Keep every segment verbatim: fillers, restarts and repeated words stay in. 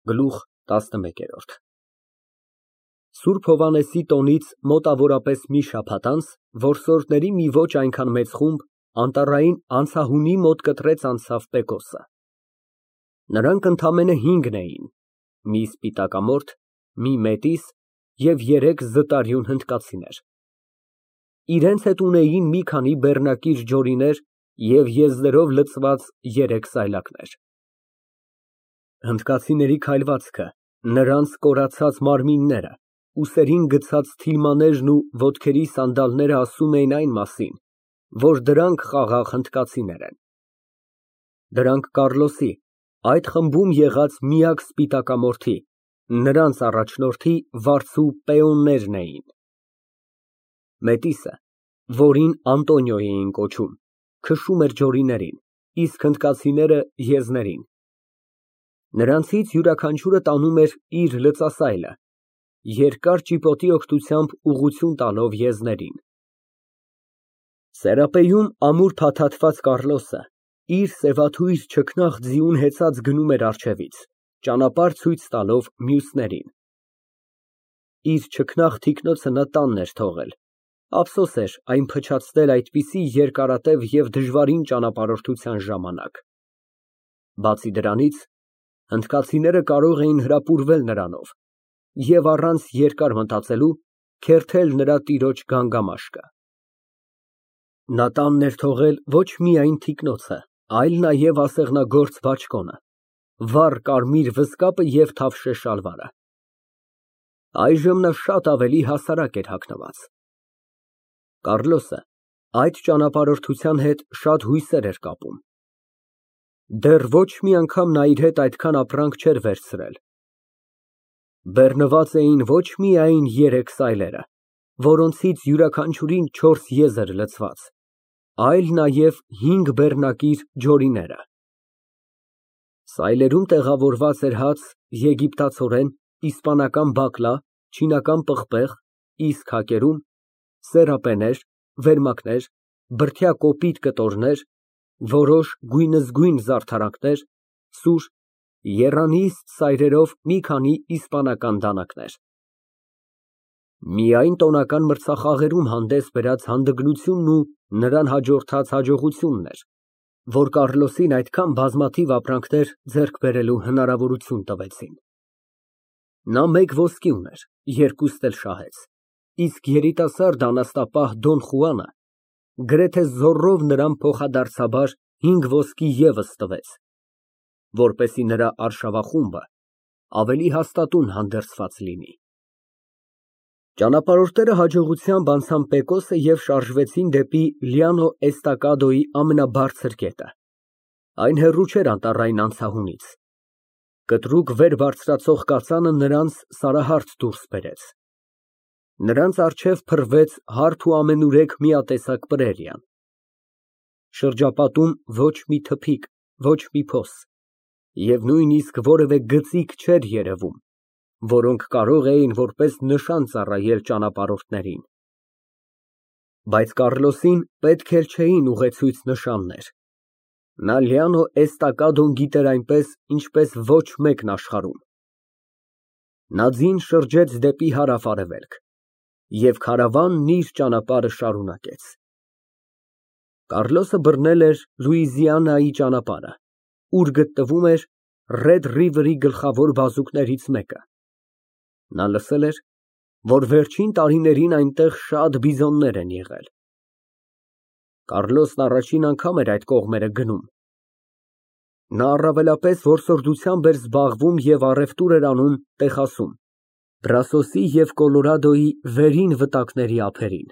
Գլուխ տասնմեկ։ Սուրբ Հովհաննեսի տոնից մոտավորապես մի շաբաթ անց որսորդների մի ոչ այնքան մեծ խումբ անտառային անցահունի մոտ կտրեց անցավ Պեկոսը։ Նրանք ընդամենը հինգն էին, մի սպիտակամորթ, մի մետիս և երեք զտարյուն հնդկացիներ։ Իրենց հետ ունեին մի քանի բեռնակիր ջորիներ և եզրերով լցված երեք սայլակներ։ Հնդկացիների քայլվածքը, նրանց կորացած մարմինները, ուսերին գցած թիլմաներն ու ոտքերի սանդալները ասում էին այն մասին, որ դրանք խաղաղ հնդկացիներ են։ Դրանք Կառլոսի, այդ խմբում եղած միակ սպիտակամորթի, նրանց առաջնորդի վարձու պեոններն էին։ Մետիսը, որին Անտոնիո էին կոչում, քշում էր ջորիներին, իսկ հնդկացիները եզներին։ Նրանցից յուրաքանչյուրը տանում էր իր լծասայլը, երկար ճիպոտի օգնությամբ ուղղություն տալով եզներին։ Սերապեում ամուր փաթաթված Կառլոսը իր սևաթույր չքնաղ ձիուն հեծած գնում էր առջևից, ճանապարհ ցույց տալով մյուսներին։ Իր չքնաղ թիկնոցը նա տանն էր թողել, ափսոս էր այն փչացնել այդպիսի երկարատև և դժվարին ճանապարհորդության ժամանակ։ Բացի դրանից, հնդկացիները կարող էին հրապուրվել նրանով և առանց երկար մտածելու քերթել նրա տիրոջ գանգամաշկը։ Նա տանն էր թողել ոչ միայն թիկնոցը, այլ նաև ասեղնագործ բաճկոնը, վառ կարմիր վզկապը և թավշե շալվարը։ Այժմ նա շատ ավելի հասարակ էր հագնված։ Կառլոսը այդ ճանապարհորդության հետ շատ հույսեր էր կապում։ Դեռ ոչ մի անգամ նա իր հետ այդքան ապրանք չէր վերցրել։ Բեռնված էին ոչ միայն երեք սայլերը, որոնցից յուրաքանչյուրին չորս եզր լցված, այլ նաև հինգ բեռնակիր ջորիները։ Սայլերում տեղավորված էր հաց, եգիպտացորեն, իսպանական բակլա, չինական պղպեղ, իսկ հակերում սերապեներ, վերմակներ, բրդյա կոպիտ կտորներ, որոշ գույնզգույն զարդարանքներ, սուր, եռանիստ սայրերով մի քանի իսպանական դանակներ։ Միայն տոնական մրցախաղերում հանդես բերած հանդգնությունն ու նրան հաջորդած հաջողությունն էր, որ Կառլոսին այդքան բազմաթիվ ապրանքներ ձեռք բերելու հնարավորություն տվեցին։ Նա մեկ ոսկի ուներ, երկուստ էլ շահեց, իսկ երիտասարդ անաստապահ Դոն Խուանը գրեթե զոռով նրան փոխադարձաբար հինգ ոսկի ևս տվեց, որպեսզի նրա արշավախումբը ավելի հաստատուն հանդերձված լինի։ Ճանապարհորդները հաջողությամբ անցան Պեկոսը և շարժվեցին դեպի Լիանո Էստակադոյի ամենաբարձր կետը։ Այն հեռու չէր անտառային անցահունից։ Կտրուկ վեր բարձրացող կածանը նրանց սարահարթ դուրս բերեց։ Նրանց առջև փռվեց հարթ ու ամենուրեք միատեսակ պրերիան։ Շրջապատում ոչ մի թփիկ, ոչ մի փոս և նույնիսկ որևէ գծիկ չէր երևում, որոնք կարող էին որպես նշան ծառայել ճանապարհորդներին։ Բայց Կառլոսին պետք էլ չէին ուղեցույց նշաններ։ Նա Լիանո Էստակադոն գիտեր այնպես, ինչպես ոչ մեկն աշխարհում։ Նա ձին շրջեց դեպի հարավ֊արևելք և քարավանն իր ճանապարհը շարունակեց։ Կառլոսը բռնել էր Լուիզիանայի ճանապարհը, ուր գտնվում էր Ռեդ Ռիվերի գլխավոր բազուկներից մեկը։ Նա լսել էր, որ վերջին տարիներին այնտեղ շատ բիզոններ են եղել։ Կառլոսն առաջին անգամ էր այդ կողմերը գնում։ Նա առավելապես որսորդությամբ էր զբաղվում և առևտուր էր անում Տեխասում, Բրասոսի և Կոլորադոյի վերին վտակների ափերին։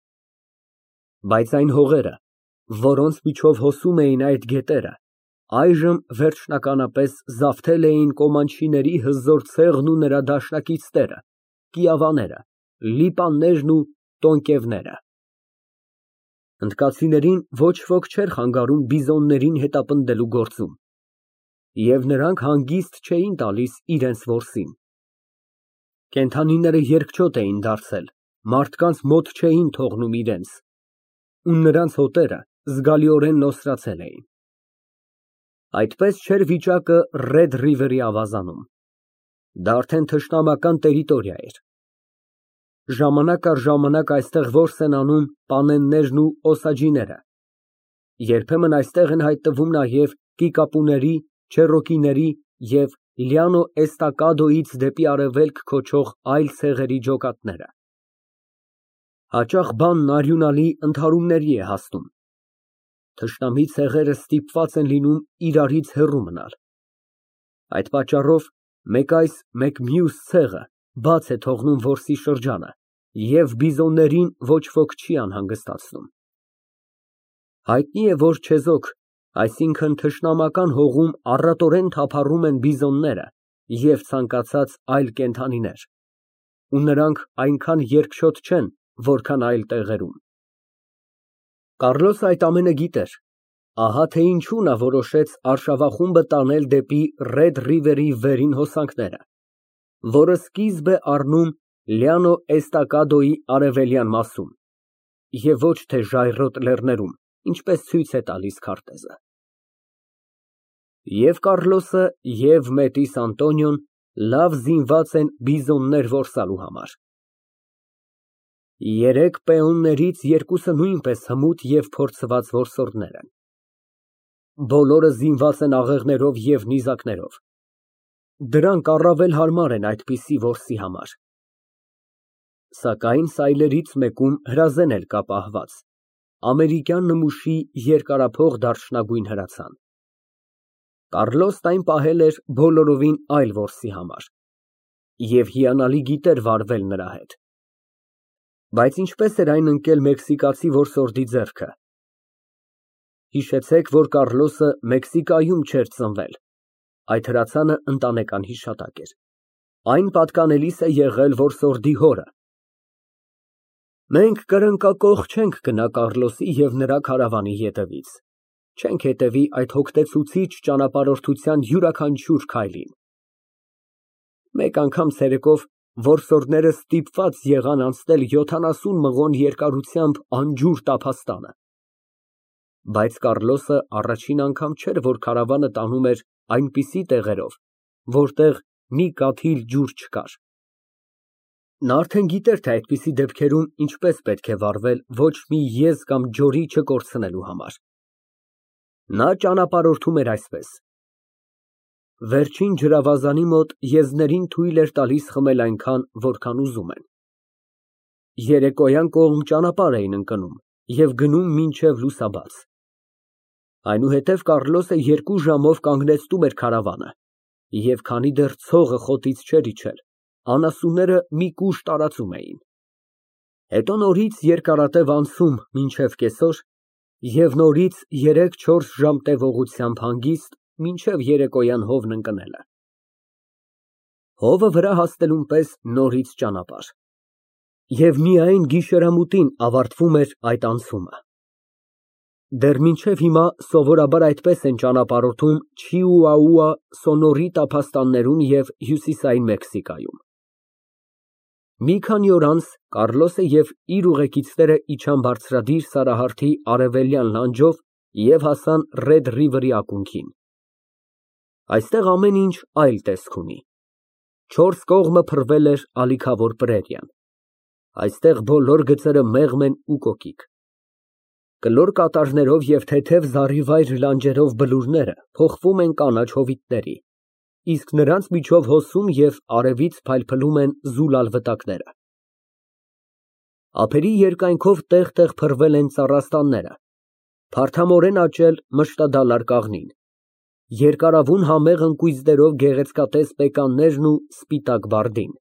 Բայց այն հողերը, որոնց միջով հոսում էին այդ գետերը, այժմ վերջնականապես զավթել էին կոմանչիների հզոր ցեղն ու նրա դաշնակիցները, կիավաները, լիպաններն ու տոնկևները։ Հնդկացիներին ոչ ոք չէր խանգարում բիզոններին հետապնդելու գործում, և նրանք հանգիստ չէին տալիս իրենց որսին։ Կենդանիները երկչոտ էին դարձել, մարդկանց մոտ չէին թողնում իրենց, ու նրանց հոտերը զգալիորեն նոսրացել էին։ Այդպես չէր վիճակը Ռեդ Ռիվերի ավազանում։ Դա արդեն թշնամական տերիտորիա էր։ Ժամանակ առ ժամանակ այստեղ որս են անում պանեններն ու օսաջիները։ Երբեմն այստեղ են հայտնվում նաև կիկապուների, չերոկիների և Լյանո Էստակադոյից դեպի արևելք քոչող այլ ցեղերի ջոկատները։ Հաճախ բանն արյունալի ընդհարումների է հասնում։ Թշնամի ցեղերը ստիպված են լինում իրարից հեռու մնալ։ Այդ պատճառով մեկ այս, մեկ մյուս ցեղը բաց է թողնում որսի շրջանը և բիզոններին ոչ ոք չի անհանգստացնում։ Հայտնի է, որ չեզոք, այսինքն թշնամական հողում առատորեն թափառում են բիզոնները և ցանկացած այլ կենդանիներ, ու նրանք այնքան երկչոտ չեն, որքան այլ տեղերում։ Կառլոսը այդ ամենը գիտեր, ահա թե ինչու նա որոշեց արշավախումբը տանել դեպի Ռեդ Ռիվերի վերին հոսանքները, որը սկիզբ է առնում Լյանո Էստակադոյի արևելյան մասում, և ոչ թե ժայռոտ լեռներում, ինչպես ցույց է տալիս քարտեզը։ Եվ Կառլոսը, և Մետիս Անտոնիոն լավ զինված են բիզոններ որսալու համար։ Երեք պեոններից երկուսը նույնպես հմուտ և փորձված որսորդներ են։ Բոլորը զինված են աղեղներով և նիզակներով։ Դրանք առավել հարմար են այդպիսի որսի համար։ Սակայն սայլերից մեկում հրազեն էլ կա պահված, ամերիկյան նմուշի երկարափող դարչնագույն հրացան։ Կառլոսն այն պահել էր բոլորովին այլ որսի համար և հիանալի գիտեր վարվել նրա հետ։ Բայց ինչպես էր այն ընկել մեքսիկացի որսորդի ձեռքը։ Հիշեցեք, որ Կառլոսը Մեքսիկայում չէր ծնվել, այդ հրացանը ընտանեկան հիշատակ էր։ Այն պատկանելիս է եղել որսորդի հորը։ Մենք կրկնակոխ չենք գնա Կառլոսի և նրա քարավանի ետևից, չենք հետևի այդ հոգնեցուցիչ ճանապարհորդության յուրաքանչյուր քայլին։ Մեկ անգամ ցերեկով որսորդները ստիպված եղան անցնել յոթանասուն մղոն երկարությամբ անջուր տափաստանը։ Բայց Կառլոսը առաջին անգամ չէր, որ քարավանը տանում էր այնպիսի տեղերով, որտեղ մի կաթիլ ջուր չկար։ Նա արդեն գիտեր, թե այդպիսի դեպքերում ինչպես պետք է վարվել ոչ մի եզ կամ ջորի չկորցնելու համար։ Նա ճանապարհորդում էր այսպես. վերջին ջրավազանի մոտ եզներին թույլ էր տալիս խմել այնքան, որքան ուզում են։ Երեկոյան կողմ ճանապարհ էին ընկնում և գնում մինչև լուսաբաց։ Այնուհետև Կառլոսը երկու ժամով կանգնեցնում էր քարավանը, և քանի դեռ ցողը խոտից չէր իջել, անասունները մի կուշ տարածում էին։ Հետո նորից երկարատև անցում մինչև կեսօր և նորից երեք֊չորս ժամ տևողությամբ հանգիստ մինչև երեկոյան հովն ընկնելը։ Հովը վրա հասնելուն պես նորից ճանապարհ։ Եվ միայն գիշերամուտին ավարտվում էր այդ անցումը։ Դեռ մինչև հիմա սովորաբար այդպես են ճանապարհորդում Չիուաուա, Սոնորի տափաստաններում և հյուսիսային Մեքսիկայում։ Մի քանի օր անց Կառլոսը և իր ուղեկիցները իջան բարձրադիր Սարահարթի արևելյան լանջով և հասան Ռեդ Ռիվերի ակունքին։ Այստեղ ամեն ինչ այլ տեսք ունի։ Չորս կողմը փռվել էր ալիքավոր պրերիան։ Այստեղ բոլոր գծերը մեղմ են ու կոկիկ։ Կլոր կատարներով և թեթև զառիվայր լանջերով բլուրները փոխվում են կանաչ հովիտների, իսկ նրանց միջով հոսում և արևից փայլփլում են զուլալ վտակները։ Ափերի երկայնքով տեղ֊տեղ փռվել են ծառաստանները, փարթամորեն աճել մշտադալար կաղնին, երկարավուն համեղ ընկույզներով գեղեցկատես պեկաններն ու սպիտակ բարդին։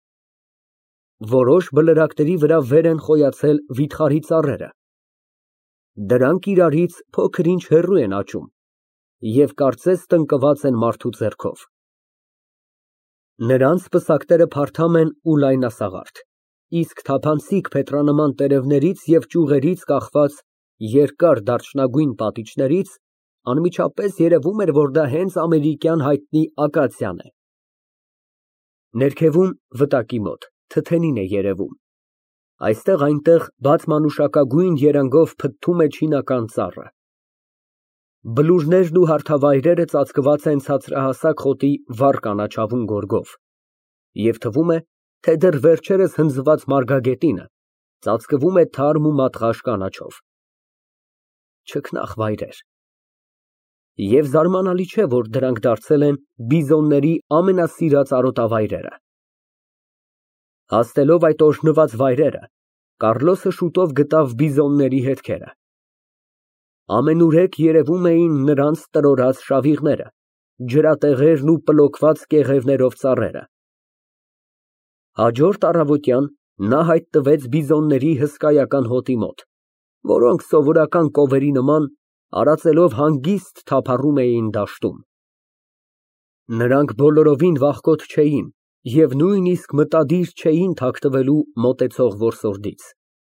Որոշ բլրակների վրա վեր են խոյացել վիթխարի ծառերը։ Դրանք իրարից փոքր-ինչ հեռու են աճում և կարծես տնկված են մարդու ձեռքով։ Նրանց պսակները փարթամ են ու լայնասաղարթ, իսկ թափանցիկ փետրանման տերևներից և ճյուղերից կախված երկար դարչնագույն պատիճներից անմիջապես երևում էր, որ դա հենց ամերիկյան հայտնի ակացիան է։ Ներքևում, վտակի մոտ, թթենին է երևում։ Այստեղ֊այնտեղ բաց մանուշակագույն երանգով փթթում է չինական ծառը։ Բլուրներն ու հարթավայրերը ծածկված են ցածրահասակ խոտի վառ կանաչավուն գորգով։ Եվ թվում է, թե դեռ վերջերս հնձված մարգագետինը ծածկվում է թարմ ու մատղաշ կանաչով։ Չքնաղ վայրեր։ Եվ զարմանալի չէ, որ դրանք դարձել են բիզոնների ամենասիրած արոտավայրերը։ Հասնելով այդ օրհնված վայրերը, Կառլոսը շուտով գտավ բիզոնների հետքերը։ Ամենուրեք երևում էին նրանց տրորած շավիղները, ջրատեղերն ու պլոկված կեղևներով ծառերը։ Հաջորդ առավոտյան նա հայտ տվեց բիզոնների հսկայական հոտի մոտ, որոնք սովորական կովերի նման արածելով հանգիստ թափառում էին դաշտում։ Նրանք բոլորովին վախկոտ չէին և նույնիսկ մտադիր չէին թաքնվելու մոտեցող որսորդից։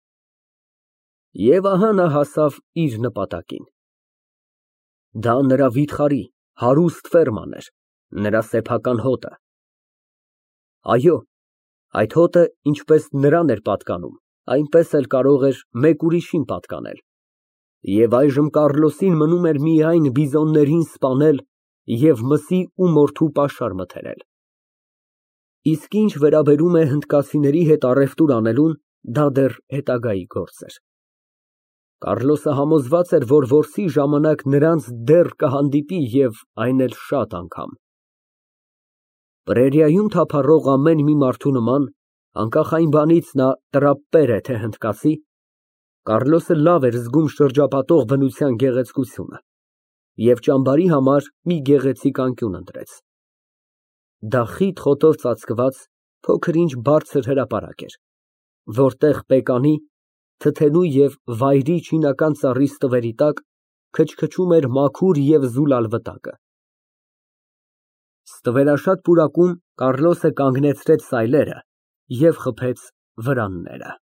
Եվ ահա նա հասավ իր նպատակին։ Դա նրա վիթխարի, հարուստ ֆերման էր, նրա սեփական հոտը։ Այո, այդ հոտը ինչպես նրան էր պատկանում, այնպես էլ կարող էր մեկ ուրիշին պատկանել։ Եվ այժմ Կառլոսին մնում էր միայն բիզոններին սպանել և մսի ու մորթու պաշար մթերել։ Իսկ ինչ վերաբերում է հնդկացիների հետ առևտուր անելուն, դա դեռ հետագայի գործ էր։ Կառլոսը համոզված էր, որ որսի ժամանակ նրանց դեռ կհանդիպի և այն էլ շատ անգամ։ Պրերիայում թափառող ամեն մի մարդու նման, անկախ այն բանից նա տրապպեր է, թե հնդկացի, Կառլոսը լավ էր զգում շրջապատող բնության գեղեցկությունը և ճամբարի համար մի գեղեցիկ անկյուն ընտրեց։ Դա խիտ խոտով ծածկված փոքր֊ինչ բարձր հրապարակ էր, որտեղ պեկանի, թթենու և վայրի չինական ծառի ստվերի տակ քչքչում էր մաքուր և զուլալ վտակը։ Ստվերաշատ պուրակում Կառլոսը կանգնեցրեց սայլերը և խփեց վրանները։